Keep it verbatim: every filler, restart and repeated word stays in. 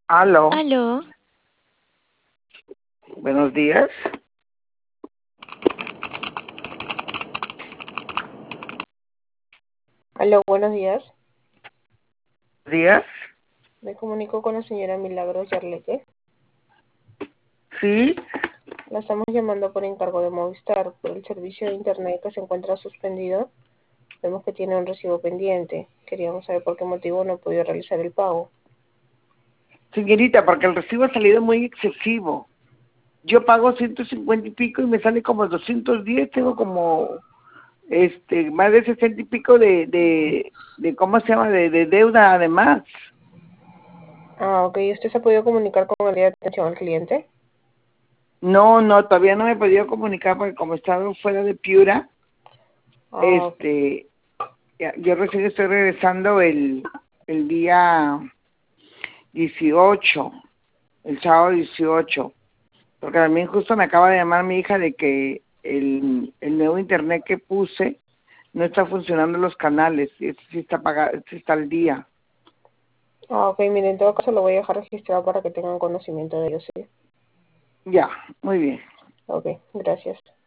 Aló, Aló, buenos días. Aló, buenos días. ¿Días? Me comunico con la señora Milagros Yarleque. Sí, La estamos llamando por encargo de Movistar por el servicio de internet que se encuentra suspendido. Vemos que tiene un recibo pendiente. Queríamos saber por qué motivo no ha podido realizar el pago. señorita, porque el recibo ha salido muy excesivo. Yo pago ciento cincuenta y pico y me sale como doscientos diez, tengo como este más de sesenta y pico de, de, de ¿cómo se llama? De, de deuda además. Ah, ok. ¿Usted se ha podido comunicar con el área de atención al cliente? No, no, todavía no me he podido comunicar porque como estaba fuera de Piura, Ah, ok. este, ya- yo recién estoy regresando el, el día dieciocho, el sábado dieciocho. Porque también justo me acaba de llamar mi hija de que el, el nuevo internet que puse no está funcionando los canales, y este sí está pagado, este está al día. Ah, ok. Mire, en todo caso lo voy a dejar registrado para que tengan conocimiento de ello, sí. Ya, muy bien. Ok, gracias.